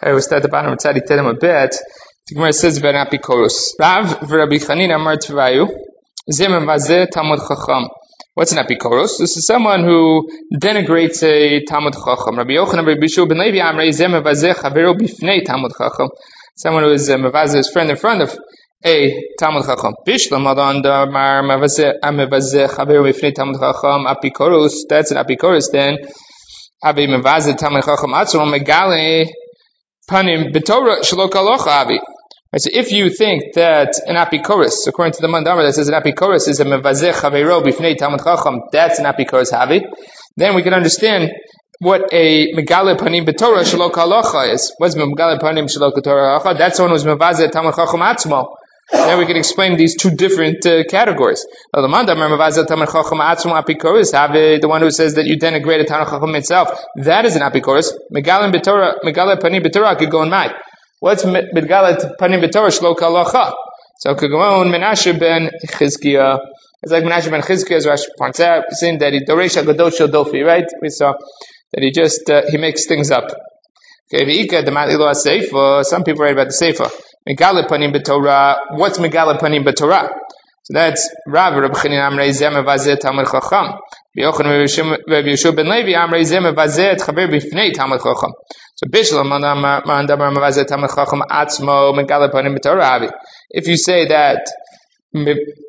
we start at the bottom of Tzadi Tedem a bit. The Gemara says about Apikoros. Rav v'Rabbi Chanina Amar Tvayu Zeh Mevazeh Talmud Chacham. What's an Apikoros? This is someone who denigrates a Talmud Chacham. Rabbi Yochanan Rabbi Yeshua ben Levi Amrei Zeh Mevazeh Chavero Bifnei Talmud Chacham. Someone who is Mevazeh his friend in front of a Talmud Chacham. Bishlam Adan Damar Mevazeh Chavero Bifnei Talmud Chacham Apikoros. That's an Apikoros then. Abi Mevazeh Talmud Chacham Atzum Megale Panim B'Torah Shelo Kalocha Abi. So if you think that an apikoros, according to the mandamar that says an apikoros is a mevazeh chaveiro b'fnei Talmud Chacham, that's an apikoros havi, then we can understand what a megale panim b'Torah shelo kalocha is. What's megale panim shelo kalocha? That's one who's mevazeh Talmud Chacham atzmo. Then we can explain these two different categories. The mandamar mevazeh Talmud Chacham atzmo apikoros havi, the one who says that you denigrate a Talmud Chacham itself, that is an apikoros. Megale panim b'Torah could go in mind. What's Midgalat Panim B'Torah Shlo Kalacha? So Kagaon Menashe ben Chizkiah. It's like Menashe ben Chizkiah, as Rashi points out, saying that he Doresha Gadol Shel Dofi, right? We saw that he just he makes things up. Okay, V'ika the Matilo Seifa. Some people write about the Seifa. Midgalat Panim B'Torah. What's Midgalat Panim B'Torah? So that's Rav Rabbi Chanina Amrei Zeh Mevazeh Talmud Chacham. Yochanan Rabbi Yeshua ben Levi Amrei Zeh Mevazeh Chaver B'Fnei Talmud Chacham. So Bishlam Mandamar Mevazeh Talmud Chacham Atzmo Megale Panim B'Torah. If you say that a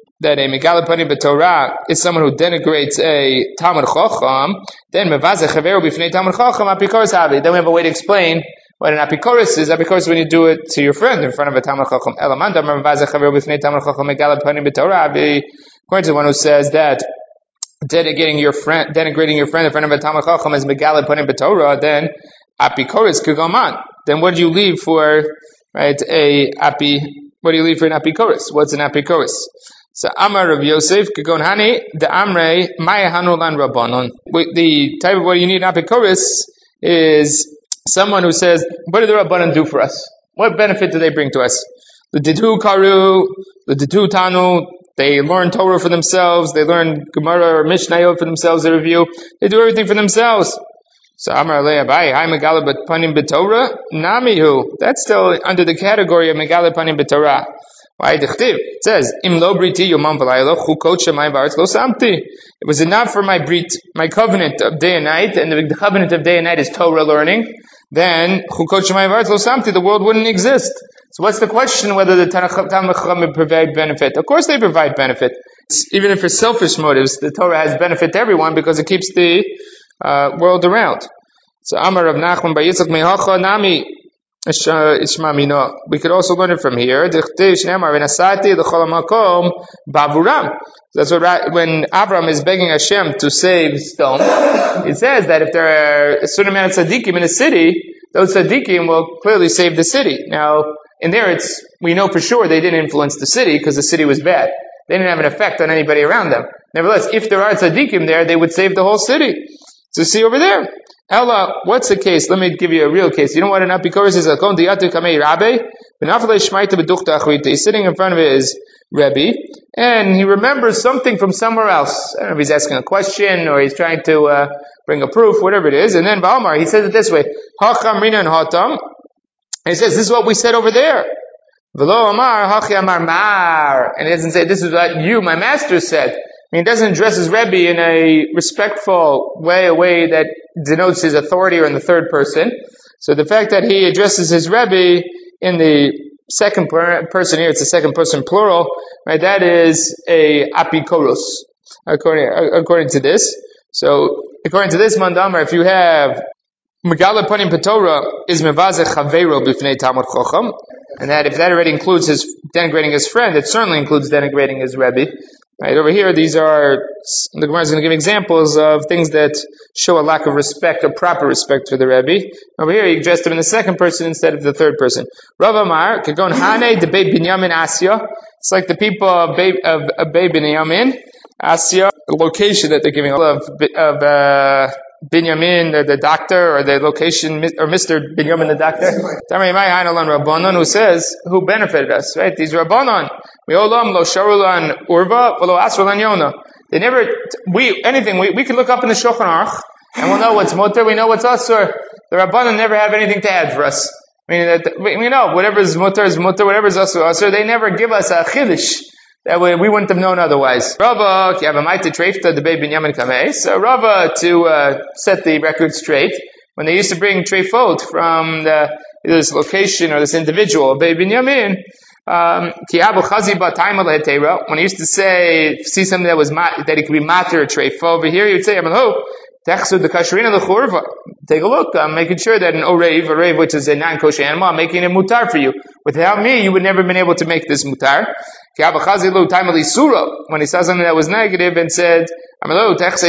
Megale Panim B'Torah is someone who denigrates a Talmud Chacham, then Mevazeh Chaver B'Fnei Talmud Chacham Apikoros Havi. Then we have a way to explain what an apikoros is. Apikoros is when you do it to your friend in front of a Talmud Chacham. Elamanda Mevazeh Chaver B'Fnei Talmud Chacham Megale Panim B'Torah. According to the one who says that denigrating your friend in front of a Talmud Chacham is Megale Panim B'Torah, then apikoros could go on. Then what do you leave for, right? What do you leave for an apikoros? What's an apikoros? So Amar Rav Yosef Kagon Hani the Amrei Maya Hanulan Rabbanon. The type of what you need an apikoros is someone who says, what do the Rabbanon do for us? What benefit do they bring to us? The Didu Karu, the Didu Tanu, they learn Torah for themselves, they learn Gemara or Mishnayot for themselves, they review, they do everything for themselves. So Amar Alei Abai, Hai Megala Panim B'Torah, Namihu. That's still under the category of Megala Panim B'Torah. Why Dichtiv? It says, Im lo briti yomam v'laylo, chukot shemai v'aretz lo samti. It was enough for my brit, my covenant of day and night, and the covenant of day and night is Torah learning, then chukot shemai v'aretz lo samti, the world wouldn't exist. So what's the question whether the Talmud Chacham provide benefit? Of course they provide benefit. Even if for selfish motives, the Torah has benefit to everyone because it keeps the world around. So Amar Rav Nachman Bar Yitzchak Mehacha Nami Ishmamino. We could also learn it from here. That's what when Abraham is begging Hashem to save stone, it says that if there are a certain amount of tzaddikim in a city, those tzaddikim will clearly save the city. Now, in there, we know for sure they didn't influence the city because the city was bad. They didn't have an effect on anybody around them. Nevertheless, if there are tzaddikim there, they would save the whole city. So see over there. Ella, what's the case? Let me give you a real case. You know what an apikoros is? He's sitting in front of his Rebbe, and he remembers something from somewhere else. I don't know if he's asking a question, or he's trying to bring a proof, whatever it is. And then Ba'amar, he says it this way. He says, this is what we said over there. And he doesn't say, this is what you, my master, said. He doesn't address his Rebbe in a respectful way, a way that denotes his authority or in the third person. So the fact that he addresses his Rebbe in the second person here, it's the second person plural, right? That is a apikoros, according to this. So, according to this mandamar, if you have Megala Panim B'Torah is Mevazeh Chaveiro B'Fnei Talmud Chacham, and that if that already includes his denigrating his friend, it certainly includes denigrating his Rebbe. Right, over here, the Gemara is going to give examples of things that show a lack of respect or proper respect for the Rebbe. Over here, he addressed him in the second person instead of the third person. Rav Amar, Kagon Hane, the Beit Binyamin Asya. It's like the people of Beit Binyamin Asya, the location that they're giving of Binyamin, the doctor, or the location, or Mr. Binyamin, the doctor. Who says, who benefited us, right? These Rabbanon. They never, we can look up in the Shulchan Aruch, and we'll know what's Moter, we know what's Asur. The Rabbanon never have anything to add for us. Meaning that we know whatever is mutter, whatever is also. They never give us a chiddush. That way we wouldn't have known otherwise. Rava, Kiavamaita Treifta, the baby Binyamin Kameh. So Rava, to set the record straight, when they used to bring treifot from this location or this individual, baby Binyamin, when he used to see something that he could be matter a treifot, over here he would say, take a look, I'm making sure that an orev, which is a non-kosher animal, I'm making it mutar for you. Without me, you would never have been able to make this mutar. When he saw something that was negative and said, when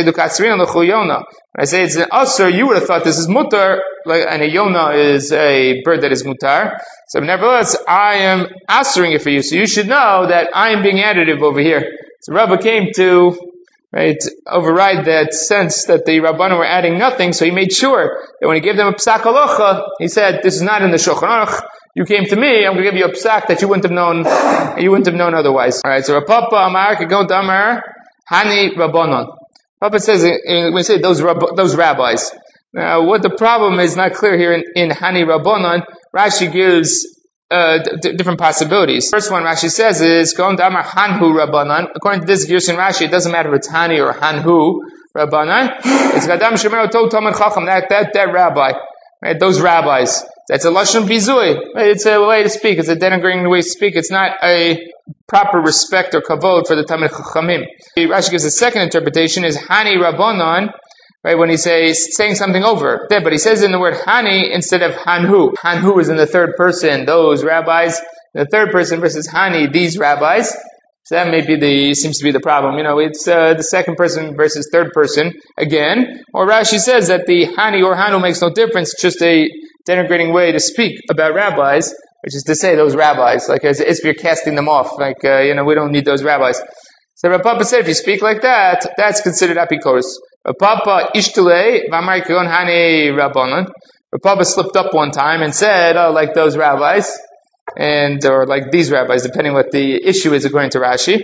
I say it's an usur, you would have thought this is mutar, and a yona is a bird that is mutar. So nevertheless, I am asuring it for you. So you should know that I am being additive over here. So Rabbah came to override that sense that the Rabbanan were adding nothing, so he made sure that when he gave them a psak halacha, he said, this is not in the Shulchan Aruch. You came to me, I'm going to give you a psak that you wouldn't have known otherwise. Alright, so Rapapa Amar Kagon Damar Hani Rabbanon. Papa says, when we say those rabbis. Now, what the problem is not clear here in Hani Rabbanon. Rashi gives different possibilities. First one Rashi says is Kagon Damar Hanhu Rabbanon. According to this Gershon Rashi, it doesn't matter if it's Hani or Hanhu Rabbanon. It's Gadam Shemer Tov Talmid Chacham, that rabbi. Right, those rabbis. That's a lashon bizui. Right? It's a way to speak. It's a denigrating way to speak. It's not a proper respect or kavod for the Talmid Chachamim. Rashi gives a second interpretation is Hani Rabbanon, right, when he's saying something over. But he says in the word Hani instead of Hanhu. Hanhu is in the third person, those rabbis. In the third person versus Hani, these rabbis. So that seems to be the problem. It's the second person versus third person again. Or Rashi says that the Hani or Hanu makes no difference, it's just a denigrating way to speak about rabbis, which is to say those rabbis, like as if you're casting them off, like, we don't need those rabbis. So Rav Papa said if you speak like that, that's considered apikoros. Rav Papa ishtulei v'amar kigon Hani Rabbanon. Rav Papa slipped up one time and said, like those rabbis. Or like these rabbis, depending what the issue is according to Rashi.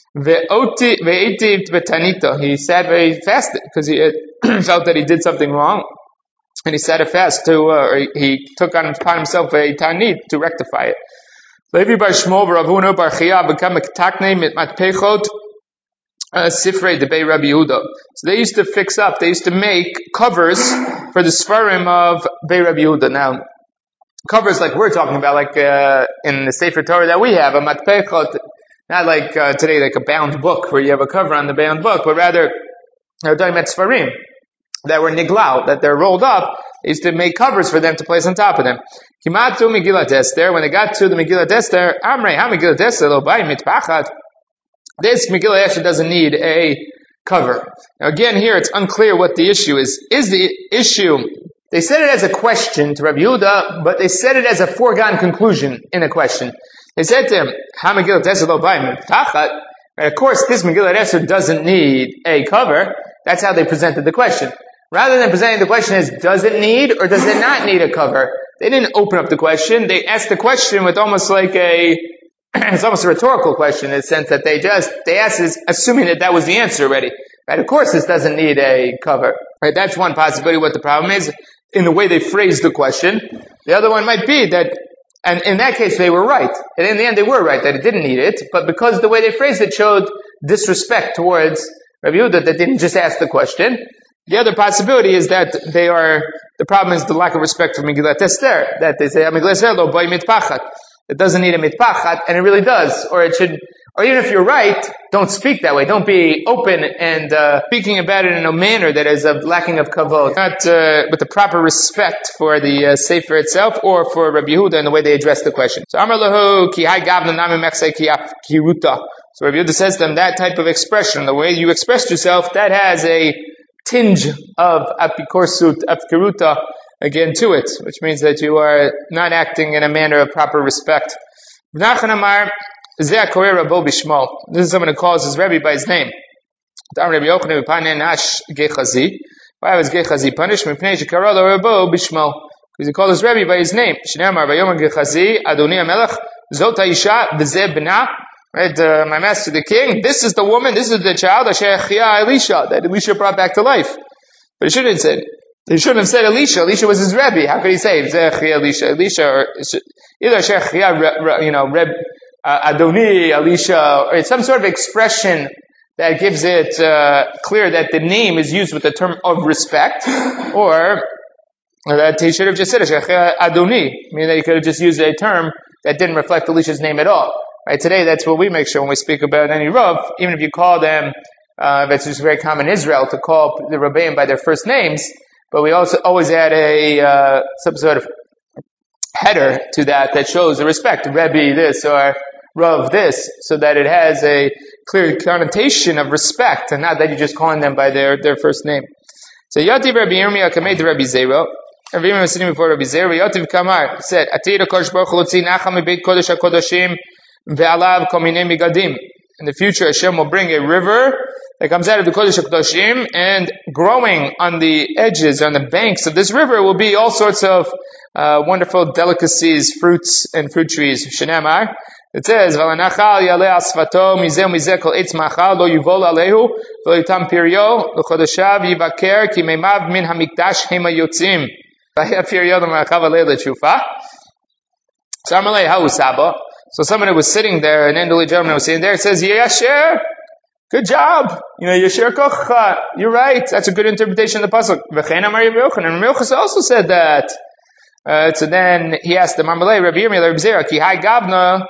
He sat very fast because he felt that he did something wrong, and he sat a fast or he took upon himself a tanit to rectify it. Levi bar Shmuel Ravuna bar Chia become a takne mit matpechot sifrei debei Rabbi Yehuda. So they used to make covers for the Sfarim of Bei Rabbi Yehuda. Now, covers like we're talking about, like in the Sefer Torah that we have, a matpechot, not like today, like a bound book where you have a cover on the bound book, but rather they're talking about Sfarim that were niglau, that they're rolled up. They used to make covers for them to place on top of them. Kimatu Megillat Esther, when they got to the Megillat Esther, Amrei ha Megillat Esther lo bai mitpachat. This Megillat Esther doesn't need a cover. Now again, here it's unclear what the issue is. Is the issue? They said it as a question to Rabbi Yehuda, but they said it as a foregone conclusion in a question. They said to him, "Ha Megillat Esther lo bai mitpachat." Of course, this Megillat Esther doesn't need a cover. That's how they presented the question. Rather than presenting the question as, does it need or does it not need a cover? They didn't open up the question. They asked the question with almost like it's almost a rhetorical question in the sense that they asked it assuming that was the answer already. Right? Of course this doesn't need a cover. Right? That's one possibility what the problem is in the way they phrased the question. The other one might be that, and in that case they were right. And in the end they were right that it didn't need it, but because the way they phrased it showed disrespect towards Rabbi Yehuda that didn't just ask the question. The other possibility is that the problem is the lack of respect for Megillat Esther, that they say, Megillat Esther lo boi mitpachat. It doesn't need a mitpachat, and it really does. Or even if you're right, don't speak that way. Don't be open and speaking about it in a manner that is lacking of kavod, not with the proper respect for the Sefer itself or for Rabbi Yehuda and the way they address the question. So Amar lahu ki hai gavna nami mechsei kiruta. So Rabbi Yehuda says to them, that type of expression, the way you expressed yourself, that has a tinge of apikorsut, apkiruta, again to it, which means that you are not acting in a manner of proper respect. This is someone who calls his Rebbe by his name. Why was Gechazi punished? Because he called his Rebbe by his name. Right, my master the king, this is the woman, this is the child, that Elisha brought back to life. But it shouldn't have said, He shouldn't have said Elisha. Elisha was his Rebbe. How could he say Elisha? Elisha, or either Reb Adoni, Elisha, or it's some sort of expression that gives it clear that the name is used with the term of respect, or that he should have just said Adoni, meaning that he could have just used a term that didn't reflect Elisha's name at all. Right? Today, that's what we make sure when we speak about any Rav, even if you call them, that's just very common in Israel to call the Rabbeim by their first names, but we also always add some sort of header to that shows the respect, Rebbe this or Rav this, so that it has a clear connotation of respect, and not that you're just calling them by their first name. So Yativ Rabbi Yirmiyah Kamei to Rabbi Zera. Rabbi Yirmiyah was sitting before Rabbi Zera. Yativ Kamar said, Atid HaKadosh Baruch Hu Lotzi Nacham Mibeit Kodesh HaKodashim Ve'alav Kol Minei Migadim. In the future, Hashem will bring a river that comes out of the Kodesh HaKodashim, and growing on the edges, on the banks of this river, will be all sorts of wonderful delicacies, fruits and fruit trees. Shenamar. It says, "V'lanachal yaleh asfato mizeh mizeh kol eitz machal lo yuvol alehu v'lo yitam piryo l'chodeshav yivaker ki meimav min hamikdash hema yotzim v'haya piryo l'machal v'aleh l'tshufa." So Amalei ha'u saba. So somebody was sitting there, an elderly gentleman was sitting there. It says, "Yasher, good job. Yasher kocha. You're right. That's a good interpretation of the pasuk." V'chein amar Rabbi Yochanan. And Rabbi Yochanan also said that. So then he asked the Amalei, Rabbi Yirmiyah, Rabbi Zera, ki hai gavna.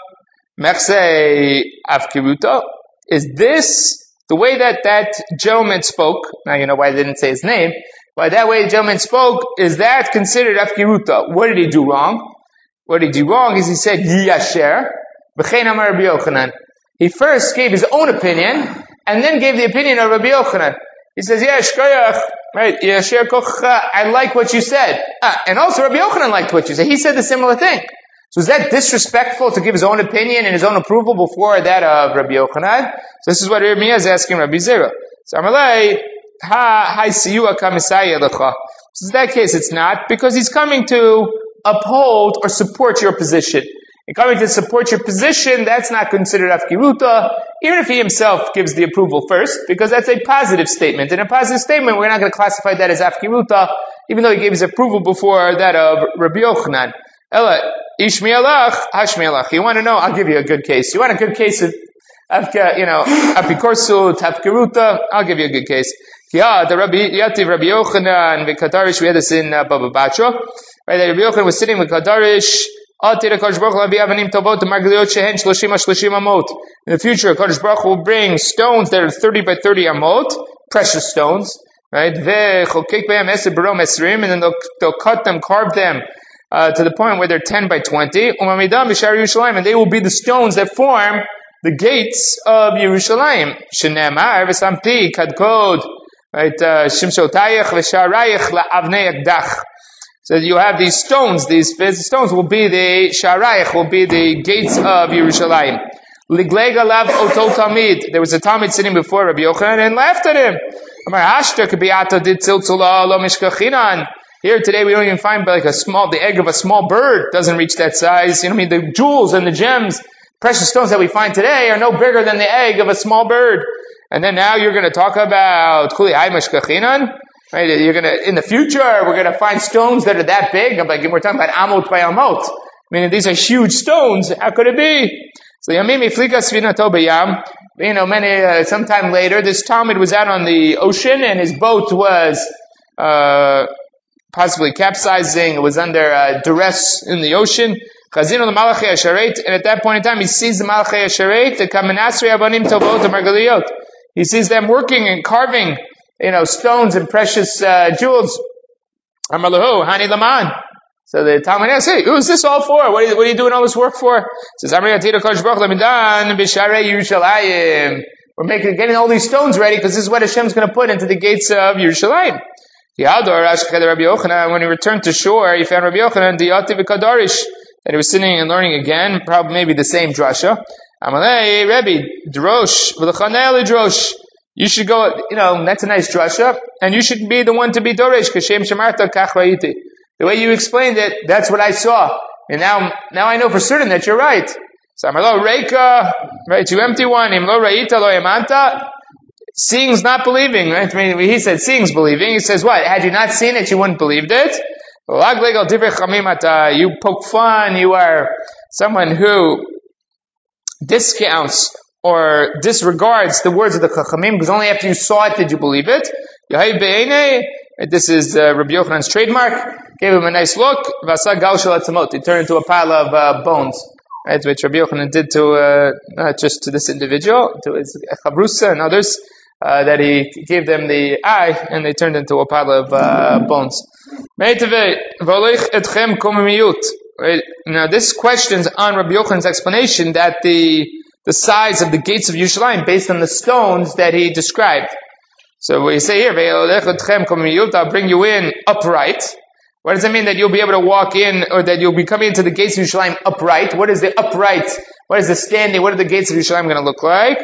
Is this the way that gentleman spoke? Now you know why I didn't say his name. Why that way the gentleman spoke, is that considered afkiruta? What did he do wrong? What he did wrong is he said Yasher B'chein Amar Rabbi Yochanan. He first gave his own opinion and then gave the opinion of Rabbi Yochanan. He says, Shkoyach, right? Yasher Kocha, I like what you said. And also Rabbi Yochanan liked what you said. He said the similar thing. So is that disrespectful to give his own opinion and his own approval before that of Rabbi Yochanan? So this is what Yirmiyah is asking Rabbi Zera. So Amalei, ha siyua kamisaya lecha. So in that case, it's not, because he's coming to uphold or support your position. And coming to support your position, that's not considered afkiruta, even if he himself gives the approval first, because that's a positive statement. In a positive statement, we're not going to classify that as afkiruta, even though he gave his approval before that of Rabbi Yochanan. Ella, Ishmielach, Hashmielach. You want to know? I'll give you a good case. You want a good case of Apikorsut, Afkiruta? I'll give you a good case. Yeah, the Yativ Rabbi Yochanan, the Kadarish, we had this in Baba Batra. Right, Rabbi Yochanan was sitting with Kadarish. In the future, Kadosh Baruch Hu will bring stones that are 30 by 30 amot, precious stones, right? And then they'll cut them, carve them, to the point where they're 10 by 20. And they will be the stones that form the gates of Yerushalayim. Shenemar v'samti kadkod, right? Shimshotayich v'sharayich la'avnei ekdach. So you have these stones. These stones will be the sharayich, will be the gates of Yerushalayim. Liglega lav oto tamid. There was a Talmud sitting before Rabbi Yochanan and laughed at him. Here today we don't even find like the egg of a small bird doesn't reach that size. The jewels and the gems, precious stones that we find today are no bigger than the egg of a small bird. And then now you're going to talk about kuli hay mishkachinan. Right? You're gonna, in the future, we're gonna find stones that are that big. We're talking about amot by amot. Meaning these are huge stones. How could it be? So Yamimi Flika Svinato Bayam. Sometime later, this Talmud was out on the ocean and his boat was, possibly capsizing. It was under, duress in the ocean. Chazino the Malachei Asharet. And at that point in time, he sees the Malachei Asharet, the Kamenasri Avanim Tovot, the Margaliot. He sees them working and carving stones and precious jewels. Amalahu, Hani Laman. So the Talmud asks, hey, who is this all for? What are you doing all this work for? It says, we're getting all these stones ready because this is what Hashem's going to put into the gates of Yerushalayim. When he returned to shore, he found Rabbi Yochanan, that he was sitting and learning again, probably maybe the same drasha. Amalei, Rebbe, Drosh, V'lechanei Drosh. You should go, that's a nice drasha, and you should be the one to be Doresh, Kashem Shemarta Kach Ra'iti. The way you explained it, that's what I saw. And now I know for certain that you're right. So Amalo Reika, right, you empty one, Imlo Ra'ita Lo Yamanta. Seeing's not believing, right? I mean, he said seeing's believing. He says what? Had you not seen it, you wouldn't believed it. You poke fun. You are someone who discounts or disregards the words of the Chachamim, because only after you saw it did you believe it. This is Rabbi Yochanan's trademark. Gave him a nice look. He turned into a pile of bones. Right, which Rabbi Yochanan did to not just to this individual, to his Chabrusa and others, that he gave them the eye and they turned into a pile of bones. Right, now this questions on Rabbi Yochanan's explanation that the size of the gates of Yerushalayim based on the stones that he described. So we say here, I'll bring you in upright. What does it mean that you'll be able to walk in, or that you'll be coming into the gates of Yerushalayim upright? What is the upright? What is the standing? What are the gates of Yerushalayim going to look like?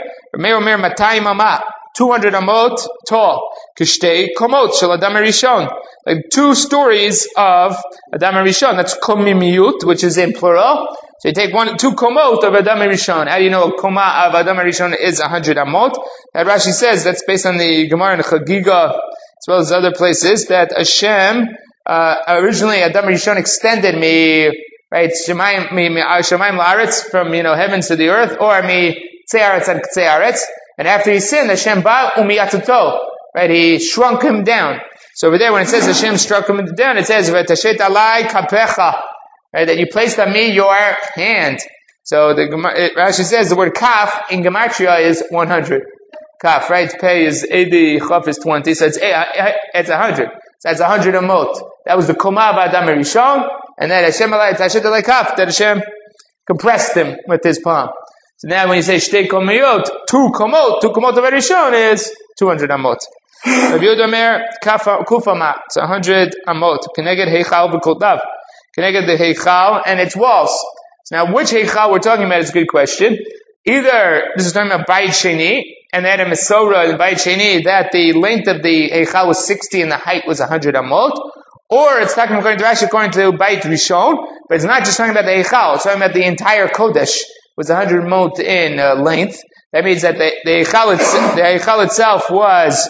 200 amot tall. Kishtei komot shel Adam Rishon. Like 2 stories of Adam Rishon. That's komimiyut, which is in plural. So you take 2 komot of Adam Rishon. How do you know a koma of Adam Rishon is 100 amot? That Rashi says that's based on the Gemara in Chagiga, as well as other places, that Hashem, originally Adam Rishon extended me, right, Shemaim la'aretz, from, heavens to the earth, or me tze'aretz and k'tze'aretz. And after he sinned, Hashem ba umiyatuto, right, he shrunk him down. So over there, when it says Hashem struck him down, it says v'tashet alai kapecha, right, that you placed on me your hand. So Rashi says the word kaf in gematria is 100. Kaf, right? Pei is 80, chaf is 20, so it's 100. So that's 100 amot. That was the koma of Adam Rishon, and then Hashem alai tashet alai kaf, that Hashem compressed him with his palm. So now when you say shtei komiyot, 2 komot of Rishon is 200 amot. Rabbi Yehuda Omer kufama, it's 100 amot. Keneged heichal v'koldav. Keneged the heichal and its walls. So now which heichal we're talking about is a good question. Either this is talking about Bayit Sheni, and then in Mesorah in Bayit Sheni that the length of the heichal was 60 and the height was 100 amot, or it's talking according to Rashi, according to Bayit Rishon, but it's not just talking about the heichal, it's talking about the entire Kodesh was 100 amot in length. That means that the heichal itself was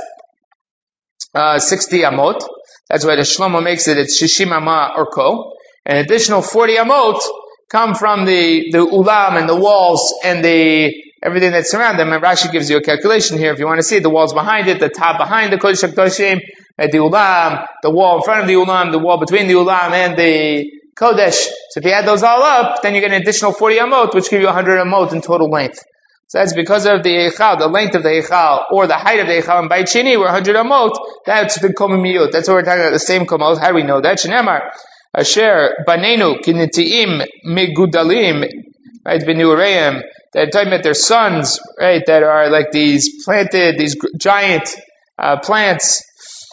60 amot. That's why the Shlomo makes it, it's Shishim Amah or Ko. An additional 40 amot come from the ulam and the walls and everything that surrounds them. And Rashi gives you a calculation here if you want to see the walls behind it, the top behind the Kodesh HaKodeshim, the ulam, the wall in front of the ulam, the wall between the ulam and the Kodesh. So if you add those all up, then you get an additional 40 amot, which give you 100 amot in total length. So that's because of the heichal, the length of the heichal, or the height of the heichal. And by Sheni, we're 100 amot. That's the komimiyut. That's what we're talking about, the same komot. How do we know that? Shenemar, Asher, Banenu, Kinitiim, Megudalim, right, Benureim, that are talking about their sons, right, that are like these planted, these giant plants.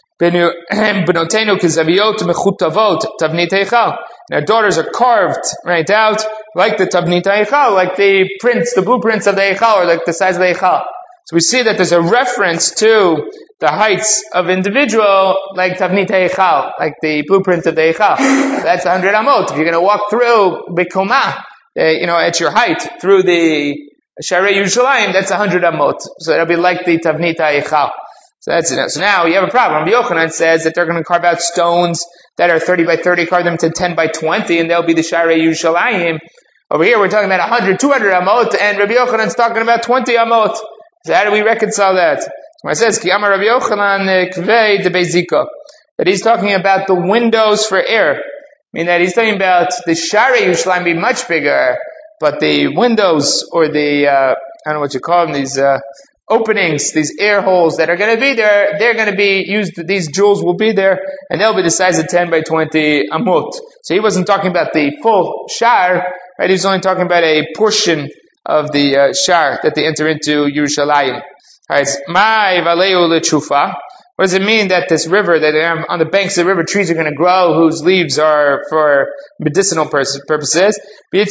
Benotenu, Kizaviyot, Mechutavot, Tavnit heichal. And our daughters are carved, right, out, like the Tavnit heichal, like the blueprints of the heichal, or like the size of the heichal. So we see that there's a reference to the heights of individual, like Tavnit heichal, like the blueprint of the heichal. That's 100 amot. If you're going to walk through Bekoma, at your height, through the Sharei Yerushalayim, that's 100 amot. So that'll be like the Tavnit heichal. So that's it. So now you have a problem. Rabbi Yochanan says that they're going to carve out stones that are 30 by 30, carve them to 10 by 20, and they'll be the Sharei Yerushalayim. Over here we're talking about 100, 200 amot, and Rabbi Yochanan's talking about 20 amot. So how do we reconcile that? So it says, Ki Amar Rabbi Yochanan kvei de bezika, that he's talking about the windows for air. I mean that he's talking about the Sharei Yerushalayim be much bigger, but the windows, or the, I don't know what you call them, these, openings, these air holes that are going to be there, they're going to be used, these jewels will be there, and they'll be the size of 10 by 20 amot. So he wasn't talking about the full shar, right? He was only talking about a portion of the shar that they enter into Yerushalayim. Alright, my valeu lechufa. What does it mean that this river, that on the banks of the river, trees are going to grow whose leaves are for medicinal purposes? Let's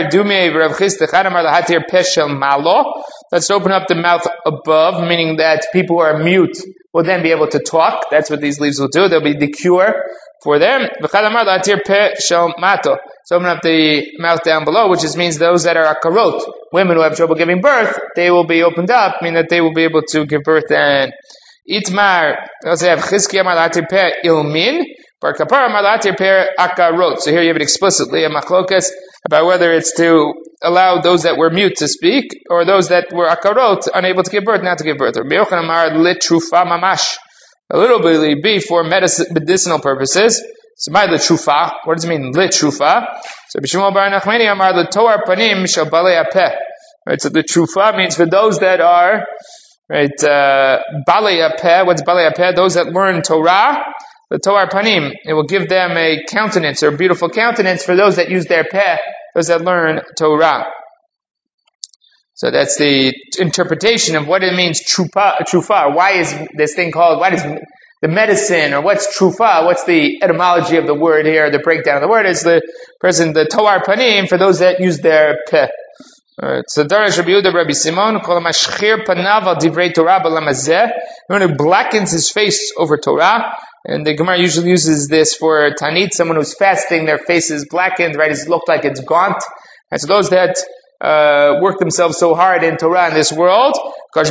open up the mouth above, meaning that people who are mute will then be able to talk. That's what these leaves will do. They'll be the cure for them. So So open up the mouth down below, which just means those that are akarot, women who have trouble giving birth, they will be opened up, meaning that they will be able to give birth. And Itmar, they also have Chizkiah Malatir Per Ilmin, Bar Kapara Malatir Per Akarot. So here you have it explicitly, a machlokas, about whether it's to allow those that were mute to speak, or those that were akarot, unable to give birth, not to give birth. Rabbi Yochanan Amar Litrufa Mamash. A little bit be for medicinal purposes. So by Litrufa, what does it mean, Litrufa? So Bishmol Bar Nachmani Amar Litoar Panim Shabalei Apeh. Right, so the Trufa means for those that are, right, Balei Apeh. What's Balei Apeh? Those that learn Torah. The Toar Panim, it will give them a countenance or a beautiful countenance for those that use their peh, those that learn Torah. So that's the interpretation of what it means trufa. Why is this thing called, what is the medicine, or what's trufa? What's the etymology of the word here? The breakdown of the word is the Toar Panim for those that use their peh. Alright, so Darash Rabbi Yehuda Rabbi Simon, call him Ashchir Panav al Divrei Torah Balamazeh, who blackens his face over Torah. And the Gemara usually uses this for Tanit, someone who's fasting, their face is blackened, right? It looks like it's gaunt. And so those that work themselves so hard in Torah in this world, his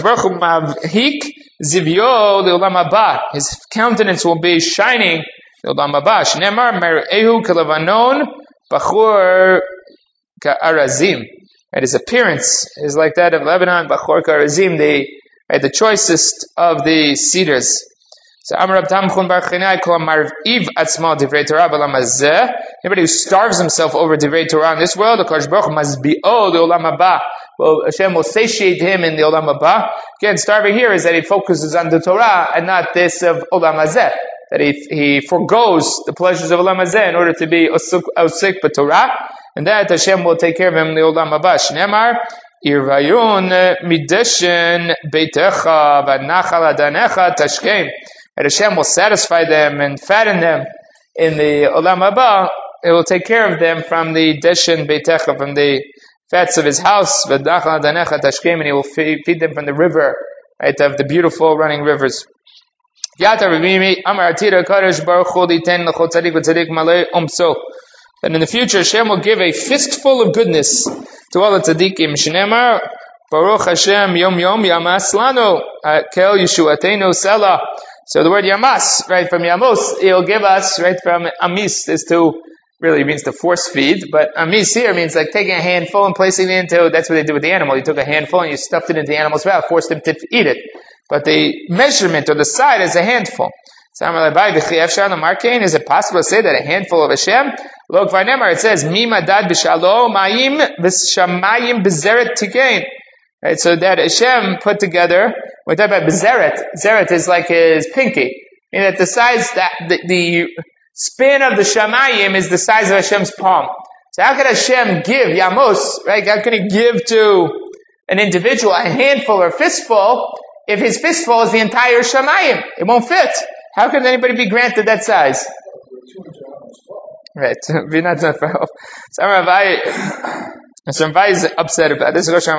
countenance will be shining Le'olam haba. Shneimar Mer'ehu Kelavanon Bachur Ka'arazim. And his appearance is like that of Lebanon, Bachur Ka'arazim, the choicest of the cedars. So Amar Rab Tamchun Bar Chinai Kol Mar'iv Atzma Divrei Torah B'Lamazeh. Anybody who starves himself over Divrei Torah in this world, the Kodesh Baruch Hu Mazbi'o Le'olam haba. Well, Hashem will satiate him in the Olam haba. Again, starving here is that he focuses on the Torah and not this of Olam Hazeh. That he forgoes the pleasures of Olam Hazeh in order to be Osik B'Torah. And that Hashem will take care of him in the Olam haba. Shneimar Irvayun Mideshin Beitecha V'Nachal Adanecha Tashkein. And Hashem will satisfy them and fatten them in the Olam haba. It will take care of them from the Deshin Beitecha, from the fats of his house, and he will feed them from the river, right, of the beautiful running rivers. And in the future, Hashem will give a fistful of goodness to all the tzaddikim. Shneimar Baruch Hashem Yom Yom Yamas Lano Kel Yeshuateinu Selah. So the word Yamas, right, from Yamos, he'll give us, right, from Amis, is to, really means to force feed, but Amis here means like taking a handful and placing it into, that's what they did with the animal. You took a handful and you stuffed it into the animal's mouth, forced him to eat it. But the measurement or the side is a handful. Is it possible to say that a handful of Hashem? Look, it says, Mi madad b'shalo ma'im v'shamayim b'zeret tikein. Right, so that Hashem put together, we're talking about b'zeret. Zeret is like his pinky. And that the size, that the span of the shamayim is the size of Hashem's palm. So how can Hashem give Yamos, right? How can he give to an individual a handful or fistful if his fistful is the entire shamayim? It won't fit. How can anybody be granted that size? Right. So Ravai is upset about this. So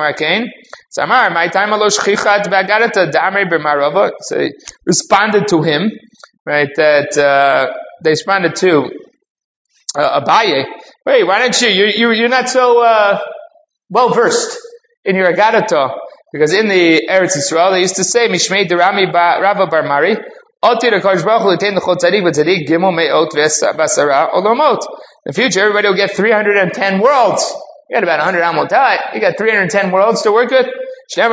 he responded to him, right, that they responded to Abaye. Wait, why don't you're not so well versed in your Agadata, because in the Eretz Yisrael they used to say Mishmei Derami Rava Bar Mari in the future everybody will get 310 worlds. You got about 100 Amotai. You got 310 worlds to work with. My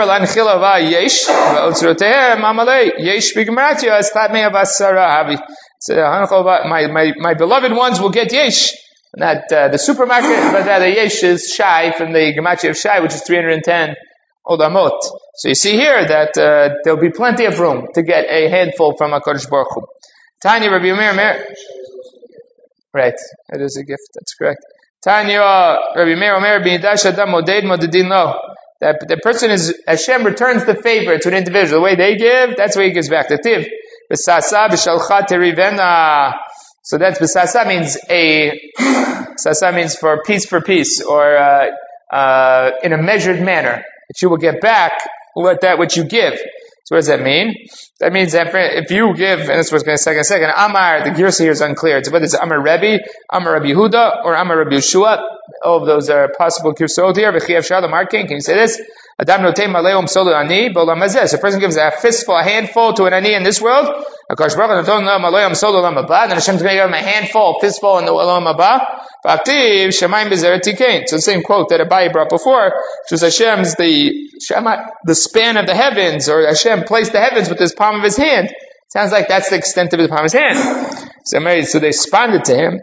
beloved ones will get yesh. Not the supermarket, but rather yesh is shai from the gematria of shai, which is 310 olamot. So you see here that there'll be plenty of room to get a handful from HaKadosh Baruch Hu. Tanya Rabbi Meir. Right, it is a gift. That's correct. Tanya Rabbi Meir Omer b'nidash adam moded modedin lo. That the person is, Hashem returns the favor to an individual. The way they give, that's the way he gives back. The tiv. B'sasa b'shalcha terivena. So that's b'sasa means sasa means for piece, or in a measured manner. That you will get back that which you give. So what does that mean? That means that if you give, and this was going to say in a second, Amar, the Girsa here is unclear. It's whether it's Amar Rebbe, Amar Rabbi Yehuda, or Amar Rabbi Yeshua. All of those are possible Girsot here. V'chiyav Shalom Arkin, can you say this? Adam notei maleum solo ani b'olam hazeh. So a person gives a fistful, a handful to an ani in this world. Akash Baruch Hu noton maleum solo olam haba. Then Hashem's going to give him a handful, fistful in the olam haba. V'aktiv shemayim b'zeret tikein. So the same quote that Abaye brought before, which was Hashem's the span of the heavens, or Hashem placed the heavens with his palm of his hand. Sounds like that's the extent of the palm of his hand. So they responded to him.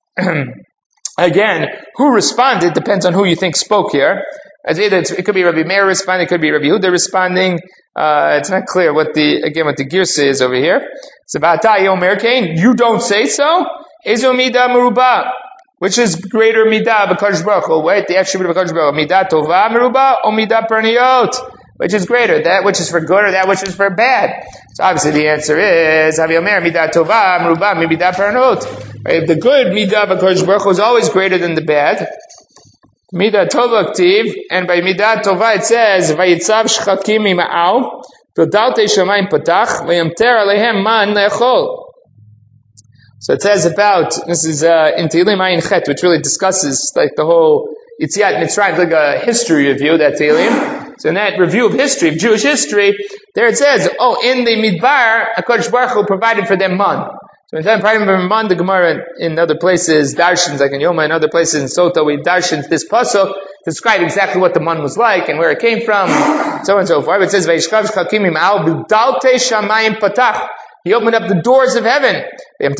Again, who responded depends on who you think spoke here. As either it could be Rabbi Meir responding, it could be Rabbi Yehuda responding. It's not clear what the Girsa is over here. So V'ata yomer kain, you don't say so? Ezo midah merubah. Which is greater midah b'kadosh baruch Hu? Wait, the attribute of b'kadosh baruch Hu. Midah tova merubah or midah perniot? Which is greater, that which is for good or that which is for bad? So obviously the answer is Havi Omer midah tova merubah midah perniot. Right? The good midah b'kadosh baruch Hu is always greater than the bad. Midah tova ktiv, and by midah tova it says vayitzav shchakim ima'al v'dalte shamayim patach v'yamter alehem man le'echol. So it says about, this is in Tehillim Ayin Chet, which really discusses like the whole Yetziat Mitzrayim, like a history review, that Tehillim. So in that review of history, of Jewish history, there it says, in the Midbar, HaKadosh Baruch Hu provided for them man. So in time providing for man, the Gemara in other places, Darshans, like in Yoma, and other places in Sota, we Darshans this pasuk, describe exactly what the man was like and where it came from, so on and so forth. It says, Vayishkav shchakim im'al b'dalte shamayim patach. He opened up the doors of heaven. And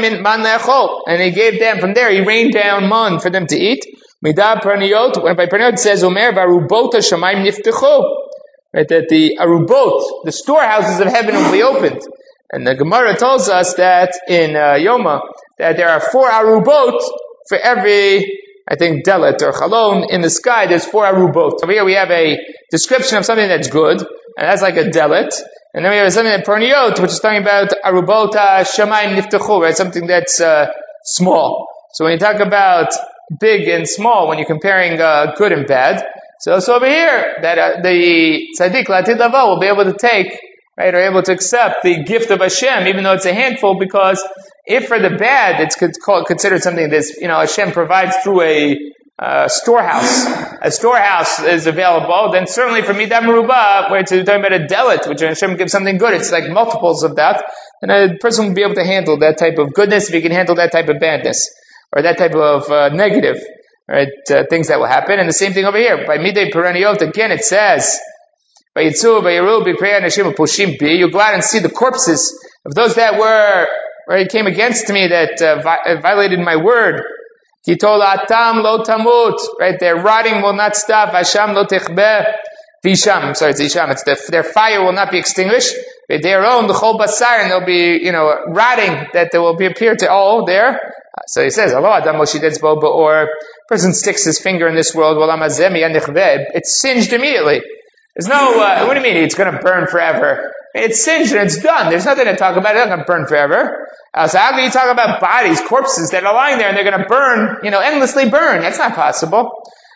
he gave them, from there, he rained down man for them to eat. Midah praniyot, when by praniyot it says, Omer v'arubot ha-shamayim niftechu. Right, that the arubot, the storehouses of heaven will be opened. And the Gemara tells us that in Yoma, that there are 4 arubot for every, I think, delet or chalon in the sky. There's 4 arubot. Over here we have a description of something that's good, and that's like a delet. And then we have something at Perniot, which is talking about Arubota Shamayim Niftechu, right? Something that's small. So when you talk about big and small, when you're comparing good and bad, so over here, that the Tzaddik Latid Lavo will be able to take, right, or able to accept the gift of Hashem, even though it's a handful, because if for the bad, it's considered something that's, Hashem provides through a storehouse. A storehouse is available, then certainly for Midah Merubah, where it's talking about a delet, which Hashem gives something good, it's like multiples of that, and a person will be able to handle that type of goodness if he can handle that type of badness, or that type of negative, right, things that will happen. And the same thing over here. By Midei Peraniot, again it says, you go out and see the corpses of those that were, right, came against me, that violated my word. Kitolatam lo tamut, right? Their rotting will not stop. Hasham lo techbeh. Visham, I'm sorry, it's Isham. It's their fire will not be extinguished. Their own, the whole basar, and they'll be, rotting, that there will appear to all there. So he says, Allah Adam Moshidetz Bo, or person sticks his finger in this world, it's singed immediately. There's no, what do you mean? It's going to burn forever. It's singed and it's done. There's nothing to talk about. It's not going to burn forever. So how can you talk about bodies, corpses that are lying there and they're going to burn, endlessly burn? That's not possible.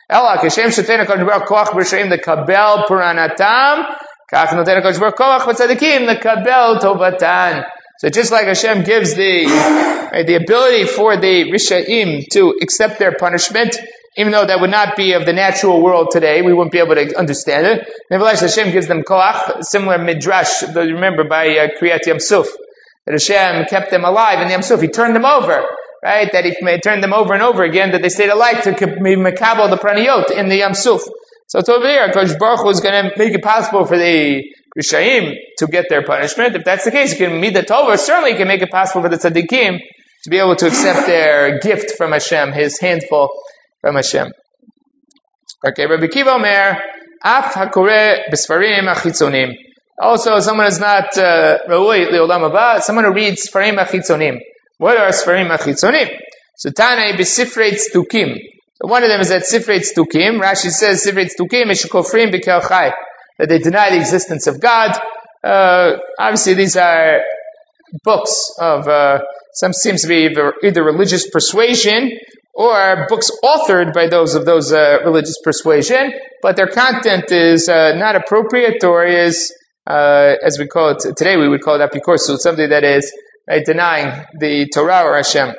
So just like Hashem gives the ability for the Rishaim to accept their punishment, even though that would not be of the natural world today, we wouldn't be able to understand it. Nevertheless, Hashem gives them koach, similar midrash, remember by Kriyat Yam Suf, that Hashem kept them alive in Yam Suf. He turned them over, right? That He turned them over and over again, that they stayed alive to be mekabel the praniyot in the Yam Suf. So it's over here, Kodesh Baruch Hu is going to make it possible for the Rishaim to get their punishment. If that's the case, you can midah tova. Certainly, you can make it possible for the tzaddikim to be able to accept their gift from Hashem, His handful from Hashem. Okay, Rabbi Kiva Omer, Af hakore b'sfarim achitzonim. Also, someone is not ra'ui le'olam haba, someone who reads sfarim achitzonim. What are sfarim achitzonim? So Tanei b'sifrei tzdukim. So one of them is that sifrei tzdukim. Rashi says sifrei tzdukim is shekofrim b'kel chai, that they deny the existence of God. Obviously, these are books of some seems to be either religious persuasion or books authored by those of those religious persuasion, but their content is not appropriate or is as we call it today, we would call it apikorsus, something that is right, denying the Torah or Hashem.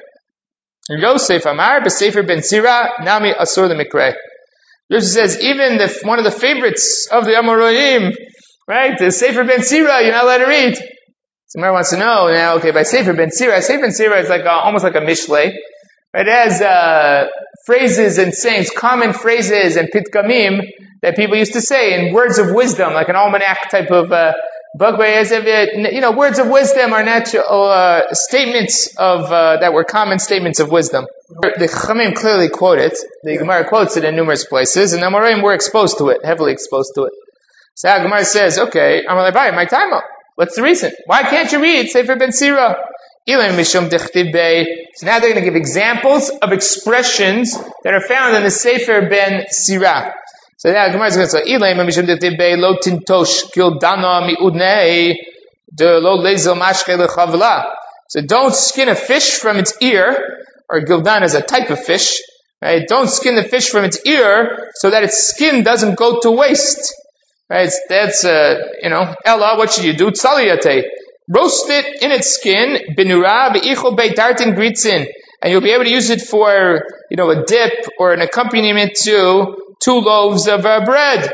Yosef Amar b'Sefer Ben Sira Nami Asur l'Mikreh. Yosef says even one of the favorites of the Amoraim, right, the Sefer Ben Sira, you're not allowed to read. Somebody wants to know now. Okay, by Sefer Ben Sira is like almost like a mishlei. It has phrases and sayings, common phrases and pitkamim that people used to say in words of wisdom, like an almanac type of book. Words of wisdom are natural statements of that were common statements of wisdom. The Chachamim clearly quote it. The Gemara quotes it in numerous places, and the Amoraim were exposed to it, heavily exposed to it. So the Gemara says, "Okay, I'm like, my time up. What's the reason? Why can't you read Sefer Ben Sira?" So now they're going to give examples of expressions that are found in the Sefer Ben Sira. So now Gemara is going to say, "Ilay mishum dechtiv lo tintosh gildana miudnei de lo lezel mashke lechavla." So don't skin a fish from its ear, or gildana is a type of fish, right? Don't skin the fish from its ear so that its skin doesn't go to waste, right? That's Ella. What should you do? Tzaliyate. Roast it in its skin, benura beichol beitartin gritzin, and you'll be able to use it for, a dip or an accompaniment to 2 loaves of bread.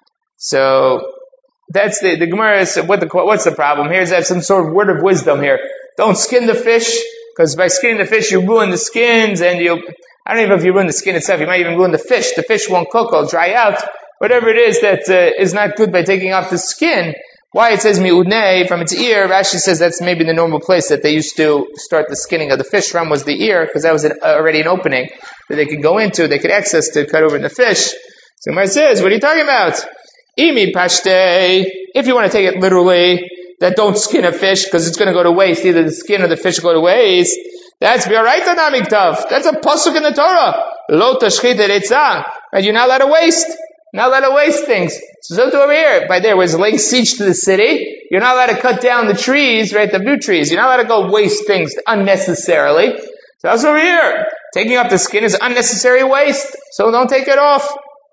So that's the Gemara is what's the problem here? Is that some sort of word of wisdom here? Don't skin the fish, because by skinning the fish you ruin the skins, and I don't even know if you ruin the skin itself. You might even ruin the fish. The fish won't cook; it'll dry out. Whatever it is that is not good by taking off the skin. Why it says mi'udnei from its ear, Rashi says that's maybe the normal place that they used to start the skinning of the fish from was the ear, because that was already an opening that they could go into, they could access to cut over the fish. So Gemara says, what are you talking about? Imi pashte, if you want to take it literally, that don't skin a fish because it's going to go to waste, either the skin or the fish will go to waste, that's b'oraita namiktav. That's a pasuk in the Torah. Lo tashchit eretzah. And you're not allowed to waste. Not allowed to waste things. So over here, by there, was laying siege to the city. You're not allowed to cut down the trees, right, the new trees. You're not allowed to go waste things unnecessarily. So that's over here. Taking off the skin is unnecessary waste. So don't take it off.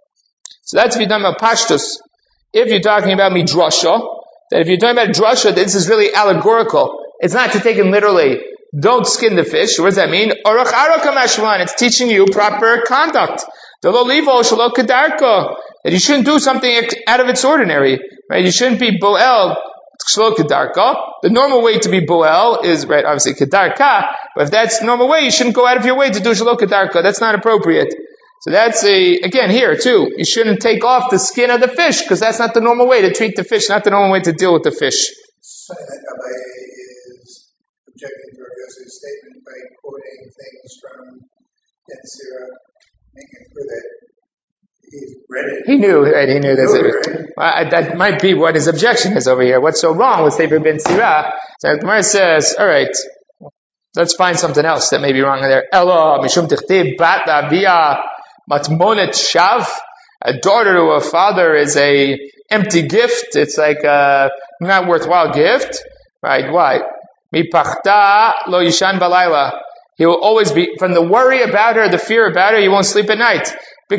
So that's if you're talking about pashtus. If you're talking about midrasha, then if you're talking about drasha, this is really allegorical. It's not to take it literally. Don't skin the fish. What does that mean? It's teaching you proper conduct. That you shouldn't do something out of its ordinary, right? You shouldn't be boel shlo kedarka. The normal way to be boel is, right, obviously kedarka, but if that's the normal way, you shouldn't go out of your way to do shlo kedarka. That's not appropriate. So that's again here too, you shouldn't take off the skin of the fish, because that's not the normal way to treat the fish, not the normal way to deal with the fish. So Abaye is objecting to Rav statement by quoting things from Ben Sira, making clear that he's read it. He knew, right? He knew that might be what his objection is over here. What's so wrong with Sefer Ben Sira? So the Gemara says, all right, let's find something else that may be wrong in there. Elo mishum tichtib bat avia matmonet shav. A daughter to a father is a empty gift. It's like a not worthwhile gift, right? Why? Mipachta lo yishan balayla. He will always be, from the worry about her, the fear about her, he won't sleep at night.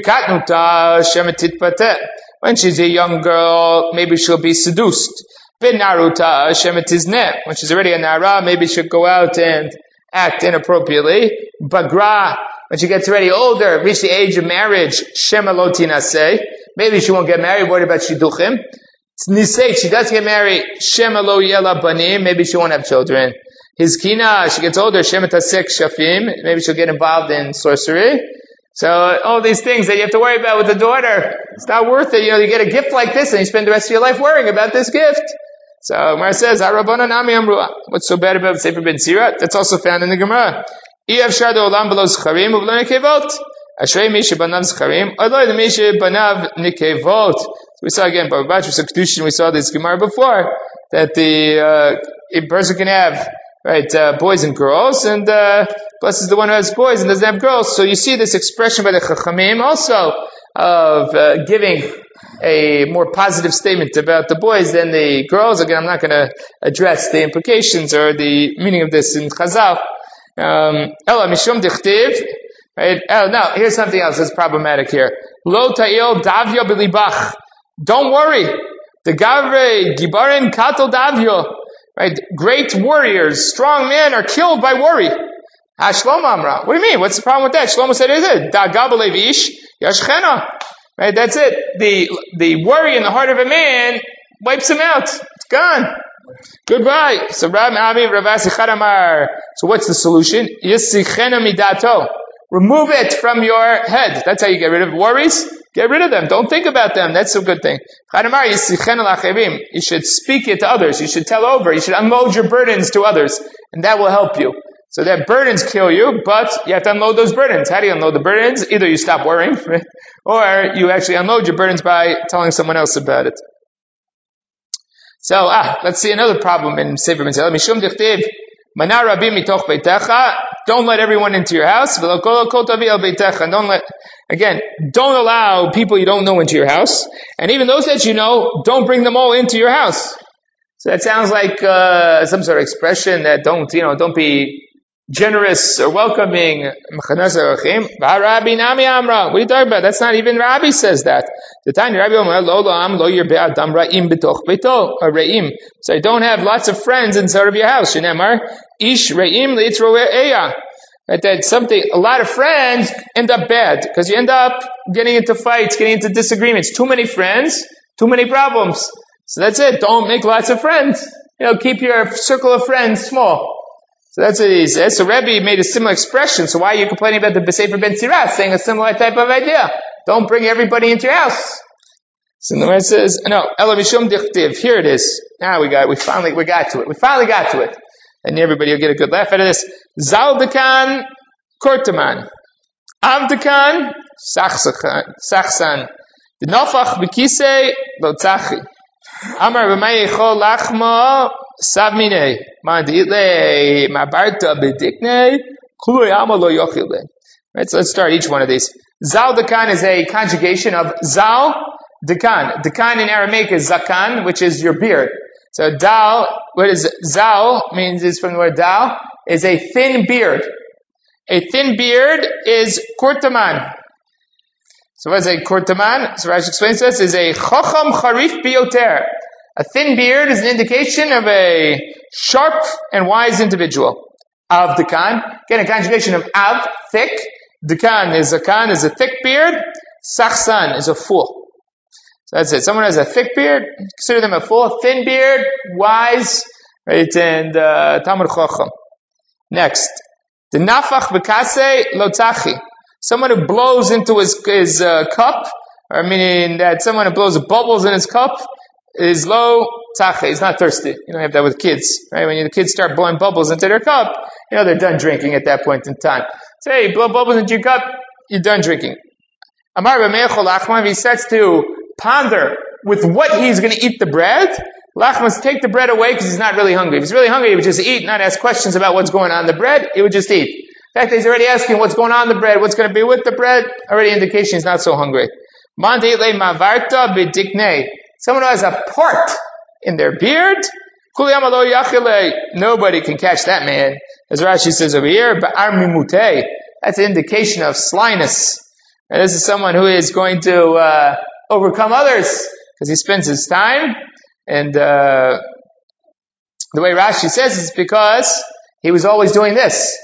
When she's a young girl, maybe she'll be seduced. When she's already a nara, maybe she'll go out and act inappropriately. Bagra, when she gets already older, reach the age of marriage, maybe she won't get married, worried about shidduchim. Nisei, she does get married, maybe she won't have children. Hizkina, she gets older, Shemetasek Shafim, maybe she'll get involved in sorcery. So all these things that you have to worry about with the daughter, it's not worth it. You get a gift like this and you spend the rest of your life worrying about this gift. So Gemara says, Arabana Nami Amrua. What's so bad about Sefer Ben Sira? That's also found in the Gemara. Iyav Shad Olam Below Zcharim Uvlo Nekevot. Ashrei Misha Banav Zcharim. Odloi the Misha Banav Nekevot. We saw again, Baba Bach, we saw this Gemara before, that a person can have, right, boys and girls, and plus is the one who has boys and doesn't have girls. So you see this expression by the Chachamim also of giving a more positive statement about the boys than the girls. Again, I'm not going to address the implications or the meaning of this in Chazal. Ela mishum dichtiv. Right? Now, here's something else that's problematic here. Lo ta'il davya b'libach. Don't worry. The Gavre Gibarin Katal Davyo. Right? Great warriors, strong men are killed by worry. Shlomo Amra. What do you mean? What's the problem with that? Shlomo said, is it? Da Gabalevish Yashchena. Right? That's it. The worry in the heart of a man wipes him out. It's gone. Goodbye. So So what's the solution? Yisichena midato. Remove it from your head. That's how you get rid of worries. Get rid of them. Don't think about them. That's a good thing. You should speak it to others. You should tell over. You should unload your burdens to others. And that will help you. So that burdens kill you, but you have to unload those burdens. How do you unload the burdens? Either you stop worrying, or you actually unload your burdens by telling someone else about it. So, let's see another problem in Sefer Ben Sira. Don't let everyone into your house. Don't allow people you don't know into your house. And even those that you know, don't bring them all into your house. So that sounds like some sort of expression that don't be generous or welcoming. What are you talking about? That's not even Rabbi says that. So don't have lots of friends inside of your house. That a lot of friends end up bad because you end up getting into fights, getting into disagreements. Too many friends, too many problems. So that's it. Don't make lots of friends. Keep your circle of friends small. So that's what he says. So Rebbe made a similar expression. So why are you complaining about the Sefer Ben Sira saying a similar type of idea? Don't bring everybody into your house. So the Gemara says, no, Ela Mishum Dichtiv. Here it is. Now we finally got to it. And everybody will get a good laugh out of this. Zaldekan Kortaman. Avdekan Sachsan. The Nofach Bekise Lotzachi. Amar B'mayechol Lachma Savmine. Mandile Mabarta Bedikne. Kului Amalo Yochile. Right, so let's start each one of these. Zaldekan is a conjugation of Zal Dekan. Dekan in Aramaic is Zakan, which is your beard. So dal, what is zal means is from the word dal, is a thin beard. A thin beard is kurtaman. So what is a kurtaman? So Rashi explains to us is a chacham charif bioter. A thin beard is an indication of a sharp and wise individual. Av dekan, again a conjugation of av, thick. Dekan is a thick beard. Sachsan is a fool. So that's it. Someone has a thick beard, consider them a fool. Thin beard, wise, right? And Talmud Chacham. Next, the nafach bekase lotzachi. Someone who blows into his cup, or meaning that someone who blows bubbles in his cup, is lo tzachi. He's not thirsty. You don't have that with kids, right? When the kids start blowing bubbles into their cup, they're done drinking at that point in time. So hey, you blow bubbles into your cup, you're done drinking. Amar b'meichol lachma, he starts to ponder with what he's going to eat the bread. Lach must take the bread away because he's not really hungry. If he's really hungry, he would just eat, not ask questions about what's going on in the bread. He would just eat. In fact, he's already asking what's going on in the bread, what's going to be with the bread. Already indication he's not so hungry. Someone who has a part in their beard, nobody can catch that man. As Rashi says over here, that's an indication of slyness. And this is someone who is going to overcome others because he spends his time, and the way Rashi says is because he was always doing this,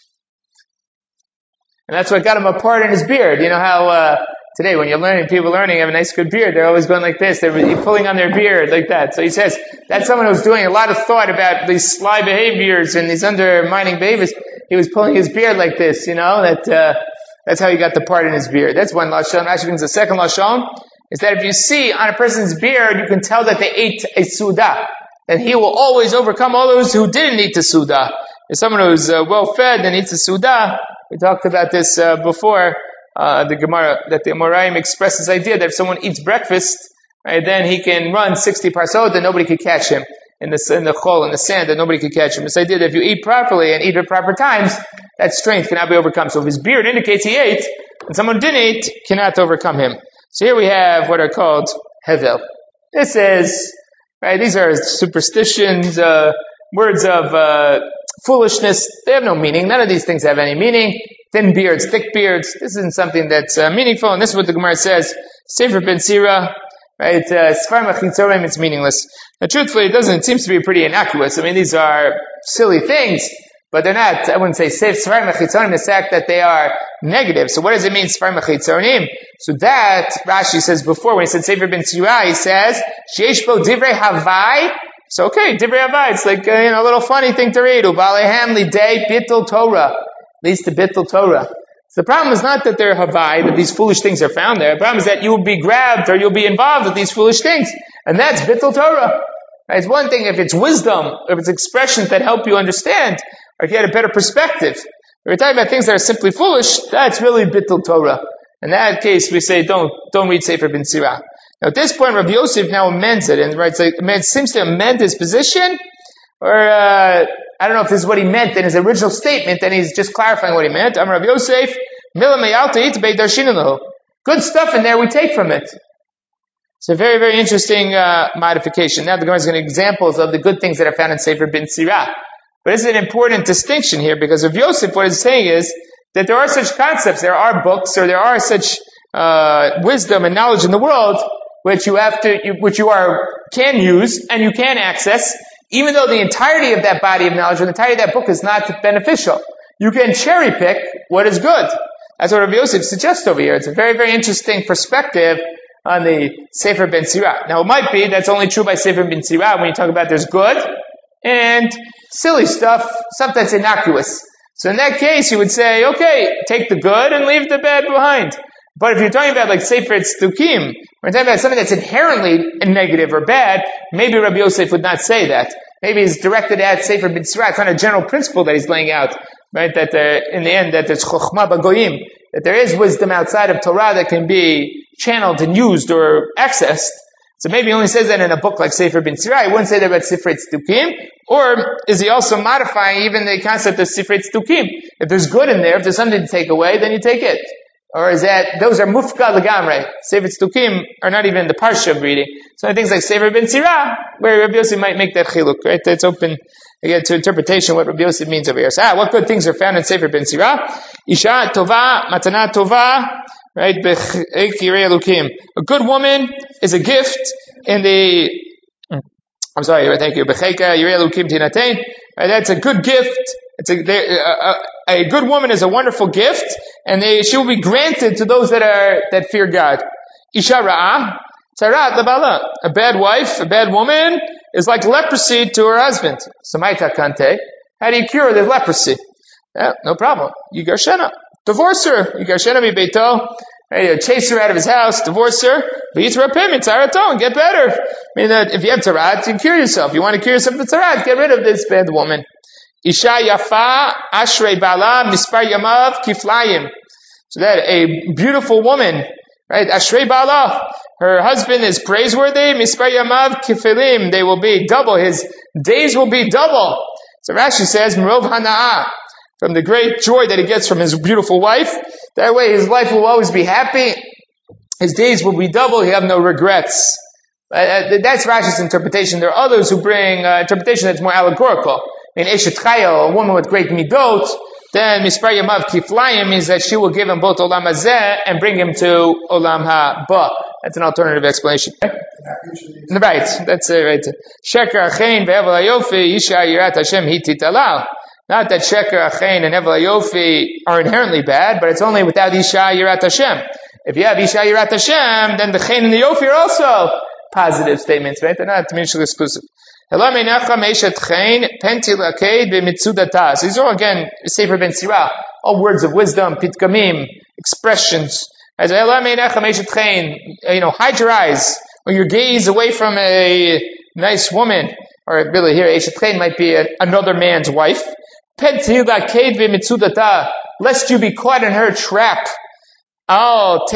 and that's what got him a part in his beard. You know how today when people learning have a nice good beard, they're always going like this, they're pulling on their beard like that. So he says that's someone who's doing a lot of thought about these sly behaviors and these undermining behaviors. He was pulling his beard like this, that's how he got the part in his beard. That's one lashon. Rashi brings the second lashon. Is that if you see on a person's beard, you can tell that they ate a suda. That he will always overcome all those who didn't eat the suda. If someone who's well-fed and eats a suda, we talked about this before, the Gemara, that the Amoraim express this idea that if someone eats breakfast, right, then he can run 60 parsot and nobody could catch him. In the chol, in the sand, that nobody could catch him. This idea that if you eat properly and eat at proper times, that strength cannot be overcome. So if his beard indicates he ate, and someone didn't eat, cannot overcome him. So here we have what are called hevel. This is, right, these are superstitions, words of foolishness. They have no meaning. None of these things have any meaning. Thin beards, thick beards. This isn't something that's meaningful. And this is what the Gemara says. Sefer Ben Sira, right? Sfarim Achitzorim, it's meaningless. Now, truthfully, it seems to be pretty innocuous. I mean, these are silly things, but they're not, I wouldn't say Sfarim Achitzorim, the fact that they are negative. So what does it mean, Sfarim Achitzorim? So that, Rashi says before, when he said Sefer Ben Tzira, he says, Sheyesh bo divrei havai. So okay, divrei havai, it's like, a little funny thing to read. Ubalehem lidei bittul Torah. Leads to bittul Torah. So the problem is not that they're havai, that these foolish things are found there. The problem is that you will be grabbed or you'll be involved with these foolish things. And that's bittul Torah. Right? It's one thing if it's wisdom, if it's expressions that help you understand, or if you had a better perspective. If we're talking about things that are simply foolish, that's really bittul Torah. In that case, we say don't read Sefer Ben Tzira. Now at this point, Rabbi Yosef now amends it, and writes like, seems to amend his position, or I don't know if this is what he meant in his original statement, and he's just clarifying what he meant. I'm Rabbi Yosef, good stuff in there, we take from it. It's a very, very interesting modification. Now the Gemara is going to examples of the good things that are found in Sefer Ben Tzira. But this is an important distinction here, because Rabbi Yosef, what he's saying is that there are such concepts, there are books, or there are such wisdom and knowledge in the world which you can use and you can access, even though the entirety of that body of knowledge or the entirety of that book is not beneficial. You can cherry pick what is good. That's what Rabbi Yosef suggests over here. It's a very, very interesting perspective on the Sefer Ben Tzira. Now it might be that's only true by Sefer Ben Tzira when you talk about there's good and silly stuff, stuff that's innocuous. So in that case, you would say, okay, take the good and leave the bad behind. But if you're talking about like Sefer Tzdukim, we're talking about something that's inherently negative or bad, maybe Rabbi Yosef would not say that. Maybe he's directed at Sefer Ben Tzira. It's not a general principle that he's laying out, right? That in the end, that there's chokhmah b'goyim, that there is wisdom outside of Torah that can be channeled and used or accessed. So maybe he only says that in a book like Sefer Ben Tzira. He wouldn't say that about Sefer Tzdukim. Or is he also modifying even the concept of Sefer Tzdukim? If there's good in there, if there's something to take away, then you take it. Or is that, those are mufka legamre. Sefer Tzdukim are not even in the parsha of reading. So things like Sefer Ben Tzira, where Rabbi Yosef might make that chiluk, right? It's open again to interpretation what Rabbi Yosef means over here. So, what good things are found in Sefer Ben Tzira? Isha tova, matana tova, right? A good woman is a gift in the, I'm sorry, thank you. Right, that's a good gift. It's a good woman is a wonderful gift, and she will be granted to those that fear God. Isha ra'ah, tzarat lebala. A bad wife, a bad woman, is like leprosy to her husband. Samaita kante. How do you cure the leprosy? Yeah, no problem. Yigarshena. Divorce her. Yigarshena mi beito. Right, chase her out of his house, divorce her, and get better. I mean, that if you have tarat, you cure yourself. You want to cure yourself of tarat, get rid of this bad woman. Isha yafa ashrei bala mispar yamav kiflayim. So that a beautiful woman, right? Ashrei bala, her husband is praiseworthy. Mispar yamav kifilim, they will be double. His days will be double. So Rashi says, Merov hana'ah, from the great joy that he gets from his beautiful wife. That way his life will always be happy. His days will be double. He'll have no regrets. That's Rashi's interpretation. There are others who bring interpretation that's more allegorical. In Eshet Chayil, a woman with great midot, then Mispar Yamav Kiflayim means that she will give him both Olam Hazeh and bring him to Olam Haba. That's an alternative explanation. Right, that's it, right. Sheker Achein ve'Evel Hayofi Isha Yirat Hashem Hitit Alal. Not that Sheker Achein and Evel Hayofi are inherently bad, but it's only without Isha Yirat Hashem. If you have Isha Yirat Hashem, then the Chen and the Yofi are also positive statements, right? They're not mutually exclusive. So these are again Sefer Ben Tzira, all words of wisdom, pitkamim, expressions. Hide your eyes or your gaze away from a nice woman, or really here Eshet Chen might be another man's wife. Lest you be caught in her trap. Don't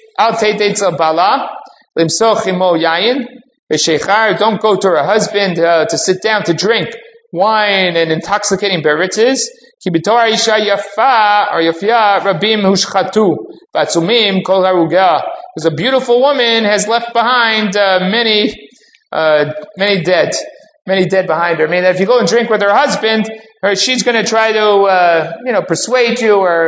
go to her husband to sit down to drink wine and intoxicating beverages. Because a beautiful woman has left behind many dead behind her. I mean, if you go and drink with her husband, she's going to try to persuade you or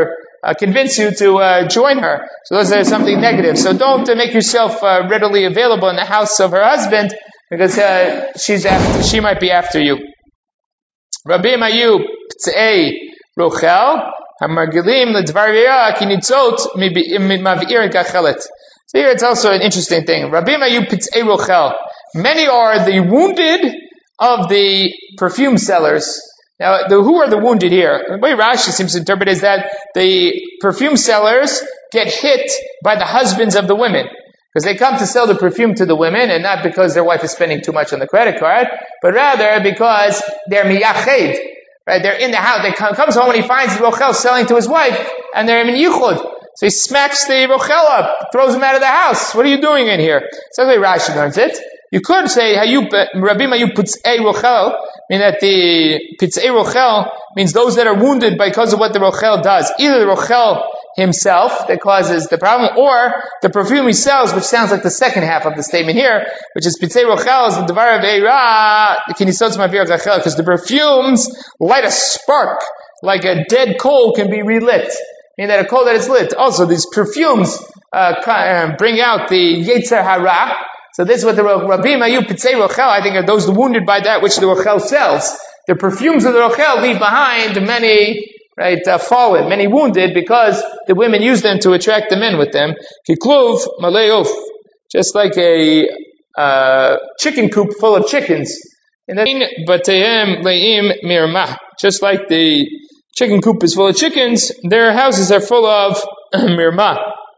convince you to join her. So those are something negative. So don't make yourself readily available in the house of her husband, because she might be after you. Rabbi Mayu P'tzei Rochel Hamargilim L'Dvar Kinitzot Mavir Gachelet. So here it's also an interesting thing. Rabbi Mayu P'tzei Rochel. Many are the wounded of the perfume sellers. Now, who are the wounded here? The way Rashi seems to interpret is that the perfume sellers get hit by the husbands of the women. Because they come to sell the perfume to the women, and not because their wife is spending too much on the credit card, but rather because they're miyached. Right? They're in the house. They comes home and he finds Rochel selling to his wife, and they're in yichud. So he smacks the Rochel up, throws him out of the house. What are you doing in here? So that's the way Rashi learns it. You could say, Rabbi Mayu P'tzei Rochel, meaning that the P'tzei Rochel means those that are wounded because of what the Rochel does. Either the Rochel himself that causes the problem, or the perfume he sells, which sounds like the second half of the statement here, which is P'tzei Rochel is the Devar of Eira, because the perfumes light a spark, like a dead coal can be relit. Meaning that a coal that is lit. Also, these perfumes bring out the Yetzer Hara. So this is what the Rabbi Mayu P'tzei Rochel, I think, are those wounded by that which the Rochel sells. The perfumes of the Rochel leave behind many, fallen, many wounded, because the women use them to attract the men with them. Kikluv Maleof, just like a chicken coop full of chickens. And then Bateim Leim Mirmah, just like the chicken coop is full of chickens, their houses are full of mirmah,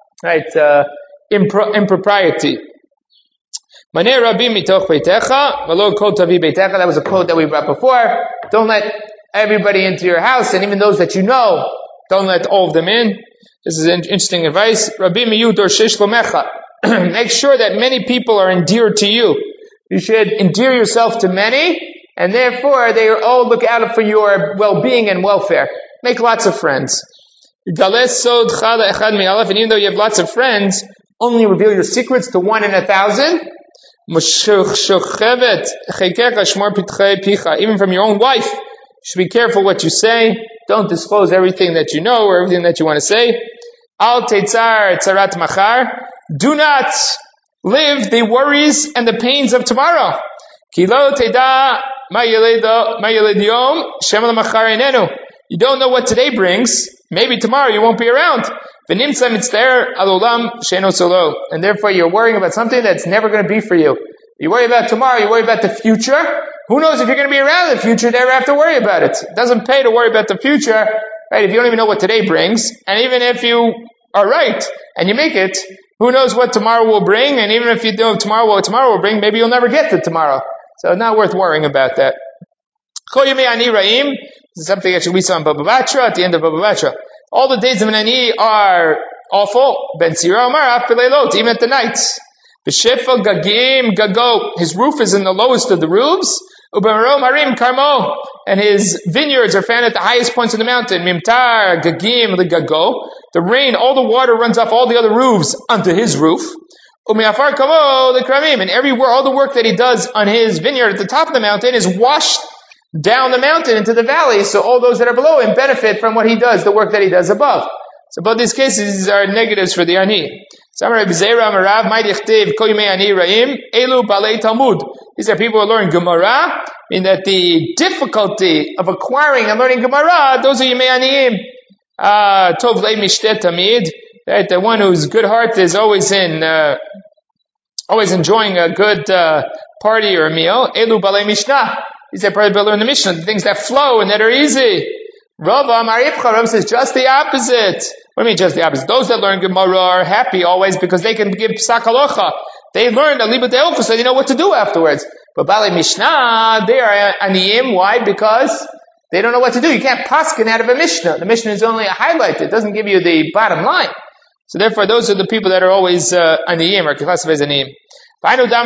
impropriety. That was a quote that we brought before. Don't let everybody into your house, and even those that you know, don't let all of them in. This is interesting advice. Make sure that many people are endeared to you. You should endear yourself to many, and therefore they all look out for your well-being and welfare. Make lots of friends. And even though you have lots of friends, only reveal your secrets to 1 in 1,000. Even from your own wife, you should be careful what you say. Don't disclose everything that you know or everything that you want to say. Al teitzar tzarat machar. Do not live the worries and the pains of tomorrow. You don't know what today brings. Maybe tomorrow you won't be around. And therefore you're worrying about something that's never going to be for you. You worry about tomorrow, you worry about the future. Who knows if you're going to be around in the future, never have to worry about it. It doesn't pay to worry about the future, right? If you don't even know what today brings. And even if you are right and you make it, who knows what tomorrow will bring? And even if you know tomorrow what tomorrow will bring, maybe you'll never get to tomorrow. So it's not worth worrying about that. This is something actually we saw in Baba Batra, at the end of Baba Batra. All the days of an ani are awful. Ben Sira Omar, even at the nights. B'shefel gagim gago. His roof is in the lowest of the roofs. U'b'marom harim karmo. And his vineyards are found at the highest points of the mountain. Mimtar gagim l'gago. The rain, all the water runs off all the other roofs onto his roof. U'mi'afar kamo l'kramim. And all the work that he does on his vineyard at the top of the mountain is washed down the mountain into the valley, so all those that are below him benefit from what he does, the work that he does above. So both these cases are negatives for the ani. These are people who learn Gemara, meaning that the difficulty of acquiring and learning Gemara, those are Yimei Aniyim. Tov lei mishtet tamid. Right, the one whose good heart is always enjoying a good party or a meal. Elu balei mishnah. These are probably learn the Mishnah, the things that flow and that are easy. Rav says just the opposite. What do you mean just the opposite? Those that learn Gemara are happy always because they can give psak halacha. They learn a libat elfa, so they know what to do afterwards. But balei mishnah, they are aniyim. Why? Because they don't know what to do. You can't paskin out of a Mishnah. The Mishnah is only a highlight. It doesn't give you the bottom line. So therefore, those are the people that are always aniyim, or classified as aniyim. Right, those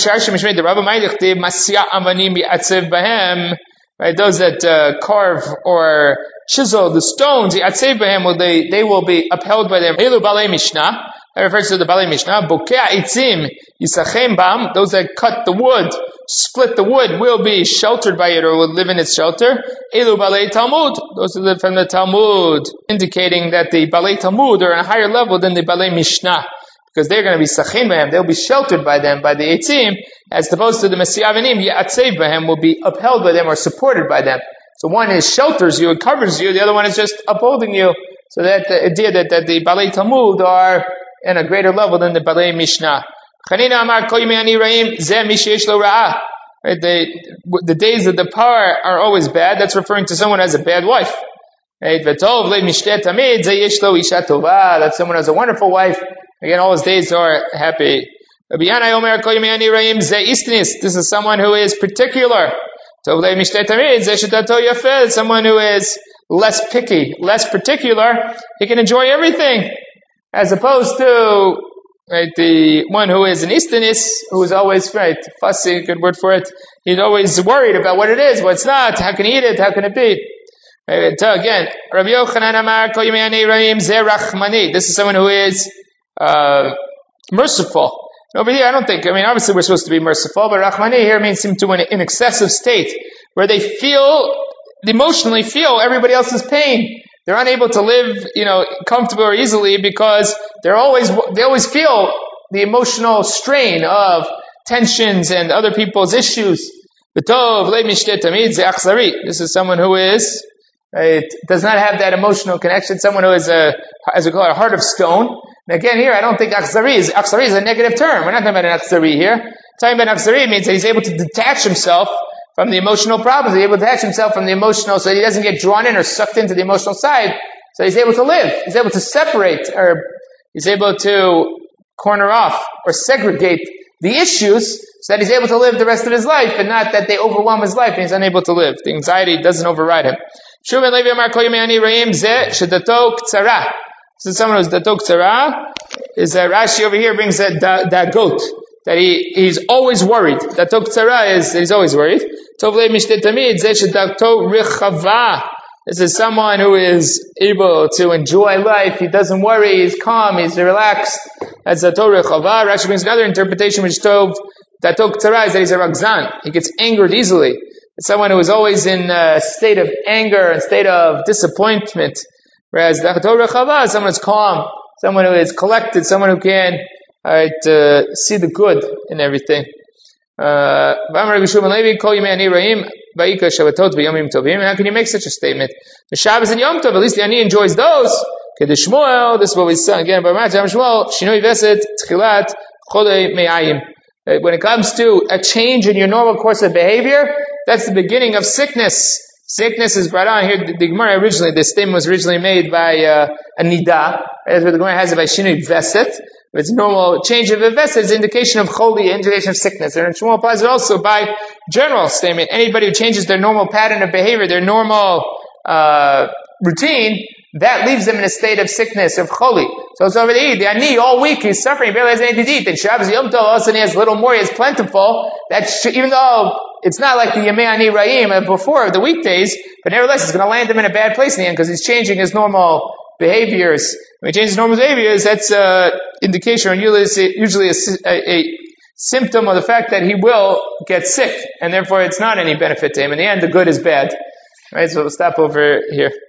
that carve or chisel the stones, they will be upheld by them. That refers to the Balei Mishnah. Bokeh itzim yisachem bam. Those that cut the wood, split the wood, will be sheltered by it or will live in its shelter. Elu Balei Talmud. Those who live from the Talmud, indicating that the Balei Talmud are on a higher level than the Balei Mishnah, because they're going to be sachem b'hem. They'll be sheltered by them, by the etzim, as opposed to the Mesiavanim, ya'atzev b'hem, will be upheld by them or supported by them. So one is shelters you, it covers you. The other one is just upholding you. So that the idea that the Balei Talmud are in a greater level than the Balei Mishnah. Chanina Amar Kol Yimei Ani Ra'im Zeh Mi Sheyesh Lo Ra'ah. Right, the days of the poor are always bad. That's referring to someone who has a bad wife. Right, V'tov Le Mishteh Tamid Zeh Yesh Lo Isha Tova. That's someone who has a wonderful wife. Again, all his days are happy. Rabbi Yanai Omer Kol Yimei Ani Ra'im Zeh Istnis. This is someone who is particular. Tov Le Mishteh Tamid Zeh Shetato Yafeh. Someone who is less picky, less particular. He can enjoy everything. As opposed to, right, the one who is an istanis, who is always, right, fussy, good word for it. He's always worried about what it is, what's not, how can he eat it, how can it be. Right, so again, Rabbi Yochanan Amar Kol Yimei Ani Ra'im Zeh Rachmani. This is someone who is merciful. Over here, obviously we're supposed to be merciful, but Rachmani here means him to an excessive state, where they emotionally feel everybody else's pain. They're unable to live, comfortable or easily because they always feel the emotional strain of tensions and other people's issues. This is someone who is, right, does not have that emotional connection. Someone who is as we call it, a heart of stone. And again, here I don't think akhzari is a negative term. We're not talking about an akhzari here. Talking about akhzari means that he's able to detach himself from the emotional problems. He's able to detach himself from the emotional, so he doesn't get drawn in or sucked into the emotional side. So he's able to live. He's able to separate, or he's able to corner off or segregate the issues so that he's able to live the rest of his life, and not that they overwhelm his life and he's unable to live. The anxiety doesn't override him. This is someone who's dato ktsara. Rashi over here brings that goat. That he's always worried. Dato ktsara is that he's always worried. This is someone who is able to enjoy life. He doesn't worry. He's calm. He's relaxed. That's dato rechava. Rashi brings another interpretation which told dato ktsara is that he's a ragzan. He gets angered easily. It's someone who is always in a state of anger and state of disappointment. Whereas dato rechava is someone who's calm, someone who is collected, someone who can see the good in everything. How can you make such a statement? The Shabbos and Yom Tov, at least the Ani enjoys those. This is what we saw again by when it comes to a change in your normal course of behavior, that's the beginning of sickness. Sickness is brought on here. The Gemara originally, this statement was originally made by a nida. That's what the Gemara has it by shinui veset. If it's normal change of a veset, it's an indication of choli, indication of sickness. And Shmuel applies it also by general statement. Anybody who changes their normal pattern of behavior, their normal routine, that leaves them in a state of sickness, of choli. So it's over the ani all week he's suffering, he barely has anything to eat. And Shabbos Yom Tov, all of a sudden he has a little more, he has plentiful. Even though it's not like the Yemei Ani Ra'im before the weekdays, but nevertheless it's going to land him in a bad place in the end because he's changing his normal behaviors. When he changes normal behaviors, that's indication, or usually a symptom of the fact that he will get sick, and therefore it's not any benefit to him. In the end, the good is bad. Right, so we'll stop over here.